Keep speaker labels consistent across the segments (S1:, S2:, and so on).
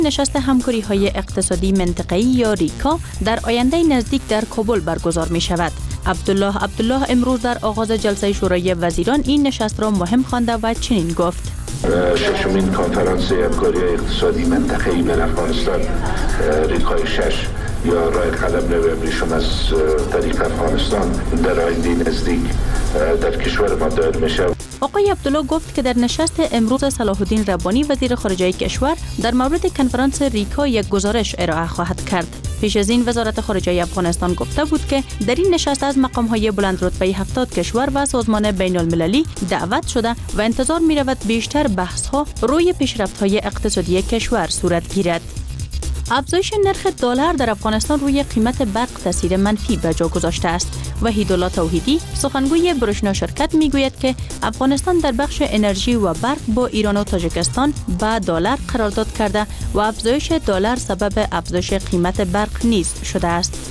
S1: نشست همکاری‌های اقتصادی منطقه‌ای یا ریکا در آینده نزدیک در کابل برگزار می شود. عبدالله امروز در آغاز جلسه شورای وزیران این نشست را مهم خوانده و چنین گفت:
S2: ششمین کنفرانس همکاری اقتصادی منطقه‌ای بین افغانستان ریکای 6 یا راه قلم نویبریشون از طریق افغانستان در آینده نزدیک در کشور ما دایر میشه.
S1: آقای عبدالله گفت که در نشست امروز صلاح الدین ربانی وزیر خارجه کشور در مورد کنفرانس ریکا یک گزارش ارائه خواهد کرد. پیش از این وزارت خارجه افغانستان گفته بود که در این نشست از مقام‌های بلند رتبه 70 کشور و سازمان بین المللی دعوت شده و انتظار می رود بیشتر بحث‌ها روی پیشرفت‌های اقتصادی کشور صورت گیرد. افزایش نرخ دلار در افغانستان روی قیمت برق تاثیر منفی به جا گذاشته است. وحیدالله توحیدی سخنگوی برشنا شرکت میگوید که افغانستان در بخش انرژی و برق با ایران و تاجیکستان با دلار قرارداد کرده و افزایش دلار سبب افزایش قیمت برق نیز شده است.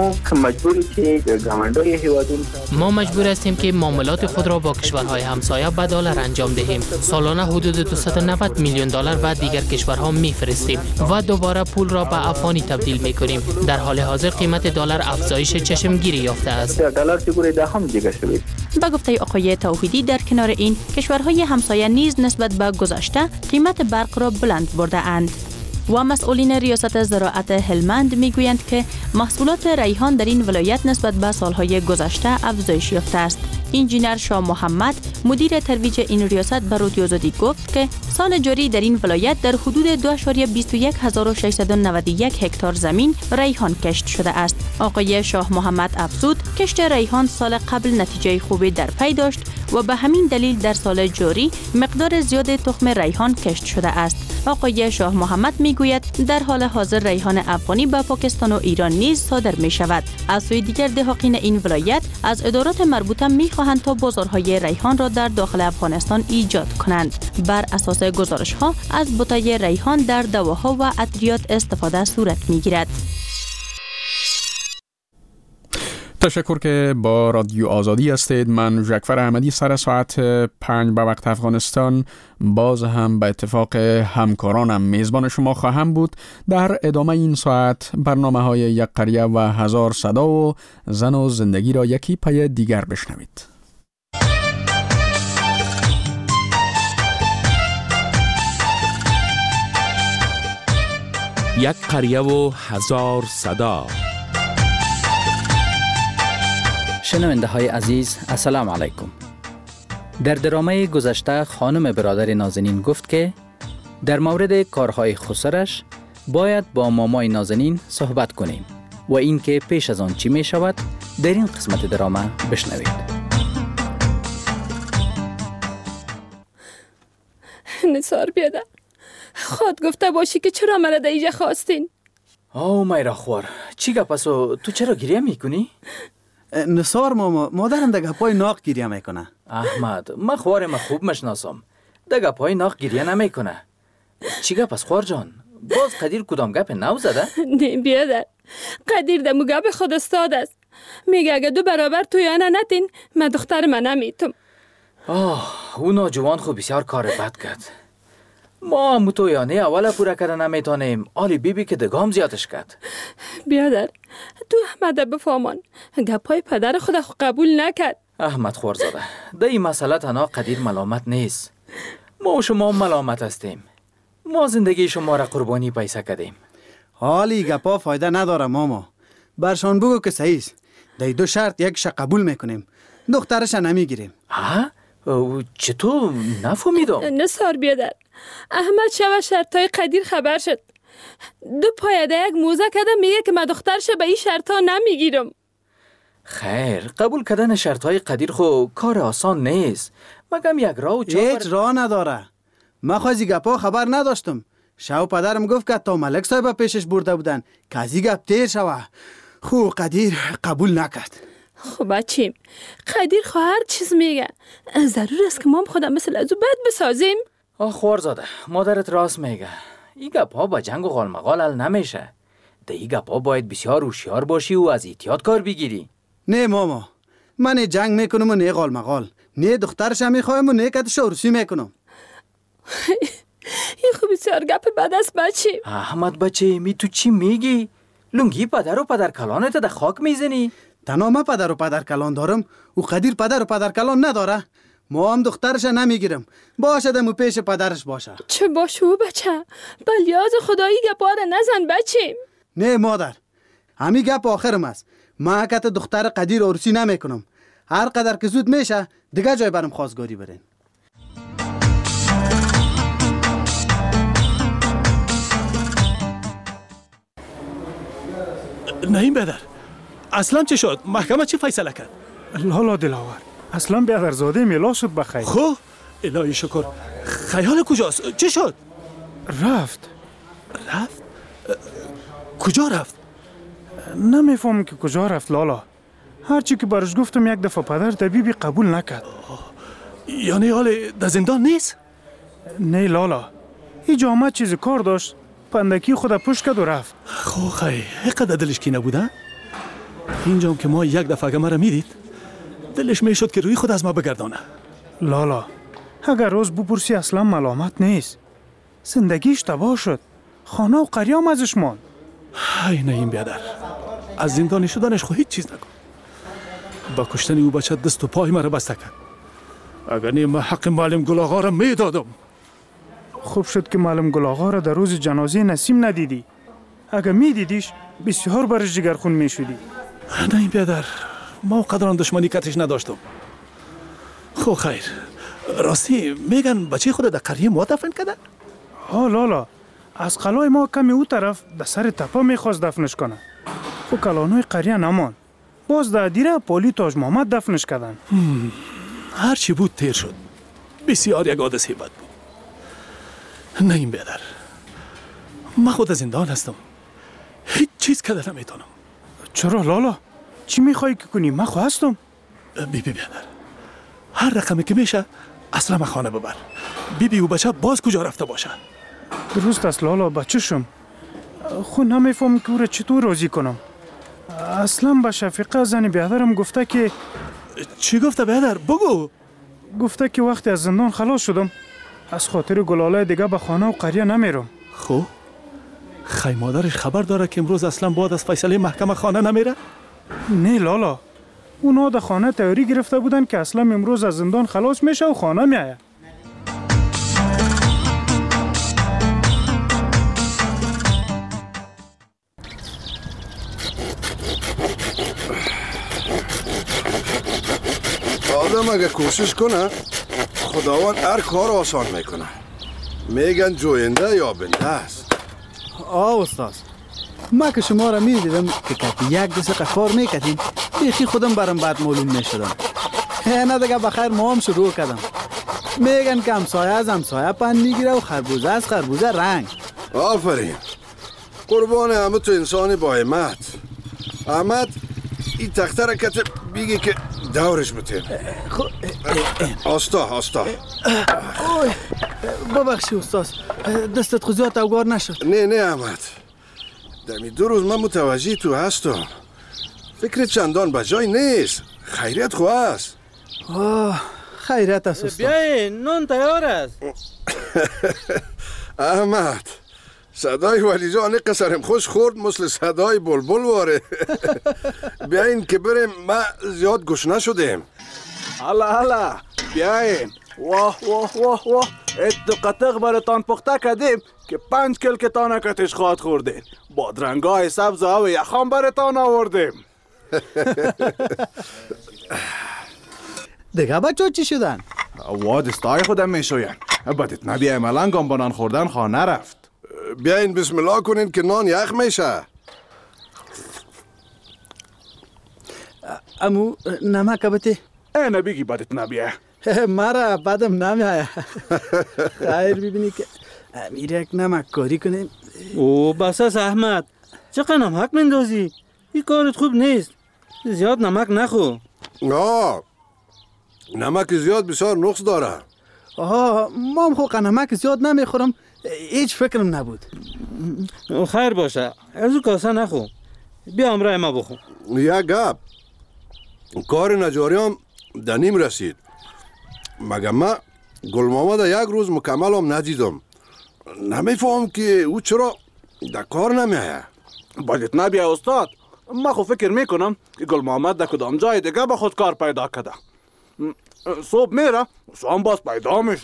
S3: ما مجبور هستیم که معاملات خود را با کشورهای همسایه به دلار انجام دهیم. سالانه حدود 290 میلیون دلار به دیگر کشورها میفرستیم و دوباره پول را به افغانی تبدیل میکنیم. در حال حاضر قیمت دلار افزایش چشمگیری یافته است.
S1: با گفته آقای توحیدی در کنار این کشورهای همسایه نیز نسبت به گذشته قیمت برق را بلند برده اند. و مسئولین ریاست زراعت هلمند میگویند که محصولات ریحان در این ولایت نسبت به سالهای گذشته افزایش یافته است. انجینر شاه محمد مدیر ترویج این ریاست به رادیو آزادی گفت که سال جاری در این ولایت در حدود 2.21691 هکتار زمین ریحان کشت شده است. آقای شاه محمد افزود کشت ریحان سال قبل نتیجه خوبی در پی داشت و به همین دلیل در سال جاری مقدار زیاد تخم ریحان کشت شده است. آقای شاه محمد میگوید در حال حاضر ریحان افغانی به پاکستان و ایران نیز صادر می شود. از سوی دیگر دهقان این ولایت از ادارات مربوطه میخواهند تا بازارهای ریحان را در داخل افغانستان ایجاد کنند. بر اساس گزارش ها از بوته ریحان در دواها و ادویات استفاده صورت میگیرد.
S4: تشکر که با رادیو آزادی هستید. من جعفر احمدی سر ساعت 5 به وقت افغانستان باز هم به اتفاق همکارانم میزبان شما خواهم بود. در ادامه این ساعت برنامه های یک قریه و هزار صدا و زن و زندگی را یکی پی دیگر بشنوید.
S5: یک قریه و هزار صدا.
S6: شنونده های عزیز السلام علیکم. در درامه گذشته خانم برادر نازنین گفت که در مورد کارهای خسرش باید با مامای نازنین صحبت کنیم و این که پیش از آن چی می شود در این قسمت درامه بشنوید.
S7: نثار بیادر خود گفته باشی که چرا مرا در اینجا خواستین؟
S6: او میرا خور چی گپ است و تو چرا گریه میکنی؟
S8: نثار ماما مادرم در گپای ناق گریه میکنه.
S6: احمد من خوارم خوب مشناسم در گپای ناق گریه نمیکنه. چی گپ است خوار جان؟ باز قدیر کدام گپ نو زده؟
S7: نه بیادر قدیر دمو گپ خود استاد است. میگه اگه دو برابر تویانه نتین من دختر من نمیتم.
S6: او نوجوان خوب بسیار کار بد کرد. ما هم تویانه اولا پورا کرده نمیتونیم آلی بیبی که دگام زیادش کرد.
S7: بیادر تو احمد بفهمان گپای پدر خود قبول نکرد.
S6: احمد خورزاده در این مسئله تنها قدیر ملامت نیست. ما و شما ملامت هستیم. ما زندگی شما را قربانی پیسه کردیم.
S8: حالی گپا فایده نداره ماما. برشان بگو که صحیح است. در دو شرط یکش قبول میکنیم دخترش نمیگیریم.
S6: چطور نفهمیدم؟
S7: نثار بیادر احمد شب شرطای قدیر خبر شد. دو پایده یک موزه کده میگه که من دخترش به این شرطا نمیگیرم.
S6: خیر قبول کردن شرطای قدیر خو کار آسان نیست. مگم یک راه و چهار
S8: هیچ راه نداره. من خوازی گپا خبر نداشتم. شو پدرم گفت که تا ملک صاحب پیشش برده بودن که از این گپ تیر شوه. خو قدیر قبول نکرد.
S7: خب بچیم قدیر خو هر چیز میگه. ضرور است که ما خودم مثل ازو بد بسازیم.
S6: خوارزاده مادرت راست میگه. این گپا با جنگ و غالمغال حل نمیشه. ده این گپا باید بسیار هوشیار باشی و از احتیاط کار بگیری.
S8: نه ماما من جنگ میکنم و نه غالمغال. نه دخترش هم میخوایم و نه کتش عروسی میکنم.
S7: این خوب بسیار گپ بد است بچه.
S6: احمد بچه می تو چی میگی؟ لنگی پدر و پدر کلانت در خاک میزنی؟
S8: تنها من پدر و پدر کلان دارم و قدیر پدر و پدر کلان نداره. ما هم دخترش نمیگیرم، باشه دمو پیش پدرش باشه.
S7: چه باشو بچه، بلیاز خدایی گپاره نزن بچه.
S8: نه مادر، همی گپ آخرم است. من حقیقت دختر قدیر عروسی نمیکنم. هر قدر که زود میشه دیگه جای برم خواستگاری برین.
S9: نعیم برادر، اصلا چه شد؟ محکمه چی فیصله کرد؟
S10: لالا دلاور، اصلا برادرزاده میلا شد بخیر.
S9: خب الهی شکر. خیال کجاست؟ چه شد؟
S10: رفت.
S9: کجا رفت؟
S10: نمیفهم که کجا رفت لالا. هرچی که برش گفتم یک دفعه پدر دبیبی قبول نکرد.
S9: یعنی حال در زندان نیست؟
S10: نه لالا، هیچ آمد چیز کار داشت، پندکی خود پشت کرد و رفت.
S9: خب خیلی قدر دلش کی نبوده؟ اینجام که ما یک دفعه اگه مرا میدید دلش میشد که روی خود از ما بگردانه.
S10: لالا، اگر روز بپرسی اصلا ملامت نیست. زندگیش تباه شد، خانه و قریام ازش ماند.
S9: ای نعیم بیادر، از زندانی شدنش خو هیچ چیز نکن. با کشتن او بچه دست و پای مرا بسته کرد. اگر نیم حق معلم گل آقا را میدادم.
S10: خوب شد که معلم گل آقا را در روز جنازه نسیم ندیدی. اگر میدیدیش بسیار برش جگرخون میشدی.
S9: نعیم بیادر، ما قدران دشمنی کتش نداشتم. خب خیر، راستی میگن بچه خود در قریه ما دفن کرده؟
S10: لالا، از قلای ما کمی او طرف در سر تپه میخواست دفنش کنه. خب کلانوی قریه نمان، باز در دیره پولی تاج محمد دفنش کردن.
S9: هرچی بود تیر شد. بسیار یک حادثه بد بود. نعیم بیادر، من خود زندان هستم، هیچ چیز کرده نمیتونم.
S10: چرا لالا؟ چی میخوایی که کنی؟ من خو هستم.
S9: بیادر، هر رقمی که میشه اصلا من خانه ببر. و بچه باز کجا رفته باشه؟
S10: درست است لالا، بچه شم. خو نمیفهم که او را چطور راضی کنم. اصلا به شفیقه زن بیادرم گفته که...
S9: چی گفته بیادر؟ بگو.
S10: گفته که وقتی از زندان خلاص شدم از خاطر گلاله دیگه به خانه و قریه نمیرم.
S9: خب خی مادرش خبر داره که امروز اصلا بعد از فیصله محکمه خانه نمیره؟
S10: نه لالا، اونا در خانه تیاری گرفته بودن که اصلا امروز از زندان خلاص میشه و خانه میایه.
S11: آدم اگه کوشش کنه خداوند هر کار آسان میکنه. میگن جوینده یا بنده است.
S8: استاد، ما که شما را میدیدم که کتی یک دسته کار میکردین بیخی خودم برام بد معلوم میشدم. نه دیگه بخیر ما هم شروع کردم. میگن که همسایه از همسایه پند میگیره و خربوزه از خربوزه رنگ.
S11: آفرین، قربان همه تو انسانی با همت. احمد این تخته را کت بیگی که دورش بتیم. آستا
S8: ببخشی استاد، دستت خوزیات اوگار نشد.
S11: نه احمد، دمی 2 روز من متوجه تو هستم. فکر چندان بجای نیست، خیریت خواه است.
S8: خیریت است استاد.
S6: بیاین، نون تیار است.
S11: احمد، صدای ولی جان قصرم خوش خورد مثل صدای بلبل واره. بیاین که بریم، ما زیاد گشنه شدیم.
S12: هلا بیاین. واه اتو قطق براتان پخته کردیم که 5 کل که تانکتش خواد خوردین. بادرنگای سبز و یخام براتان آوردیم.
S8: دیگه بچه چی شدن؟
S12: وادستای خودم میشوین. بدت نبیایم الان گامبانان خوردن خانه رفت.
S11: بیاین بسم الله کنین که نان یخ میشه.
S8: امو نمک بته؟
S12: نبیگی بدت نبیه.
S8: مرا بدم نمیایه. خیر ببینی که امیر یک نمک کاری کنیم.
S6: او بس است احمد، چقدر نمک مندازی؟ این کارت خوب نیست. زیاد نمک نخو.
S11: نه، نمک زیاد بسیار نقص داره.
S8: ما هم خو نمک زیاد نمیخورم، هیچ فکرم نبود.
S6: خیر باشه، از او کاسه نخو. بیا امرای ما بخو.
S11: یک گپ، کار نجاری هم دنیم رسید. مگه ما گل محمد 1 روز مکمل هم ندیدم. نمیفهم که او چرا در کار نمیایه.
S12: باید نبیه استاد. من خو فکر میکنم که گل محمد در کدام جای دیگه به خود کار پیدا کرده. صبح میره شام باز پیدا میشه.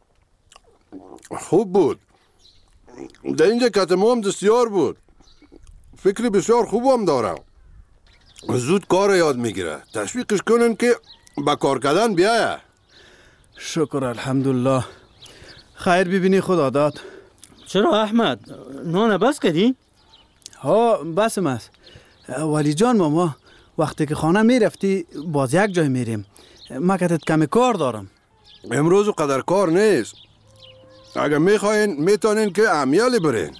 S11: خوب بود. در اینجا کتمو هم دستیار بود. فکری بسیار خوب هم داره. زود کار یاد میگیره. تشویقش کنن که با کار کردن بیایه.
S8: شکر الحمدلله. خیر ببینی خدا داد.
S13: چرا احمد؟ نان بس کردی؟
S8: ها بسم است. ولی جان ماما وقتی که خانه میرفتی باز یک جای میریم. ما کتت کمی کار دارم.
S11: امروز قدر کار نیست. اگر میخواین میتونین که امیالی برین.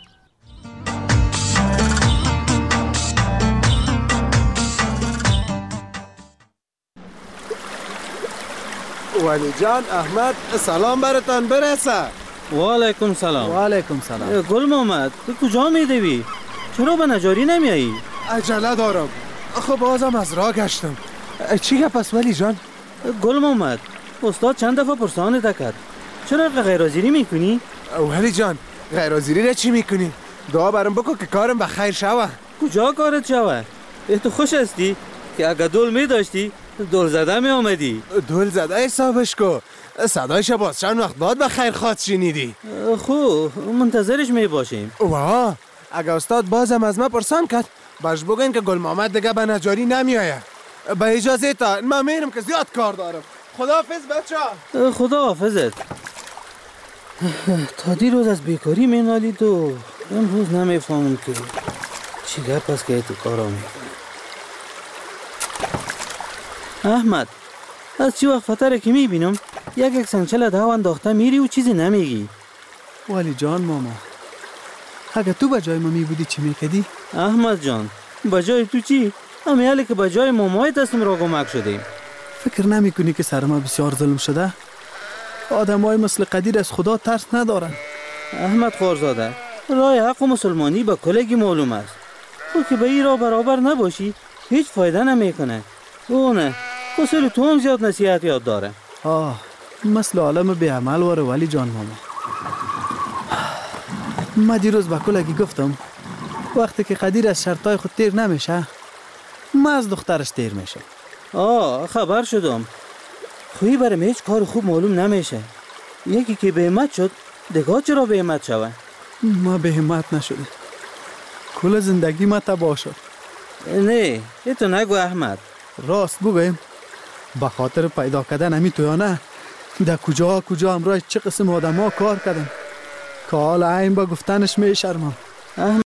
S14: ولی جان احمد سلام براتان برسه.
S13: و علیکم سلام.
S8: و علیکم سلام.
S13: گل محمد تو کجا میدوی؟ چرا به نجاری نمیایی؟
S14: عجله دارم. خب بازم از راه گشتم. چی گپ است ولی جان؟
S13: گل محمد استاد چند دفعه پرسانت کرد. چرا غیرحاضری میکنی؟
S14: ولی جان غیرحاضری را چی میکنی؟ دعا برام بکن که کارم به خیر شوه.
S13: کجا کارت شوه؟ تو خوش هستی که اگه دل میداشتی دل زده می آمدی.
S14: دل زده حسابش کو. صدایش باز چند وقت بعد به خیر خواد شنیدی.
S13: خوب منتظرش می باشیم.
S14: واه اگه استاد بازم از ما پرسان کرد باش بگین که گل محمد دیگه به نجاری نمیآید. با اجازه تا من میرم که زیاد کار دارم. خداحافظ بچه.
S13: خداحافظت. تا دیروز از بیکاری مینالید و امروز نمیفهمم که چی گپ است که تو کارا میکنه. احمد از چی وقت فتره که میبینم یک سنچل دهو انداخته میری و چیزی نمیگی.
S8: ولی جان ماما اگه تو بجای ما میبودی چی میکدی؟
S13: احمد جان بجای تو چی؟ امیالی که بجای مامای دستم را گمک شدیم.
S8: فکر نمی کنی که سر ما بسیار ظلم شده؟ آدم های مثل قدیر از خدا ترس ندارن.
S13: احمد خورزاده رای حق و مسلمانی به کلگی معلوم است. تو که به این را برابر نباشی هیچ فایده نمیکنه. اونه کسر تو هم زیاد نصیحت یاد داره.
S8: مثل عالم به عمل واره ولی جان ماما. ما دیروز با کلگی گفتم وقتی که قدیر از شرطای خود تیر نمیشه ما از دخترش تیر میشه.
S13: خبر شدم. خویی برم هیچ کار خوب معلوم نمیشه. یکی که به همت شد دیگه چرا به همت شوه؟
S8: ما به همت نشده. کل زندگی ما تباه شد.
S13: نه تو نگو احمد.
S8: راست بگویم به خاطر پیدا کردن همی تو یا نه در کجا همراه چه قسم آدم ها کار کردن که حال عین با گفتنش می شرمم.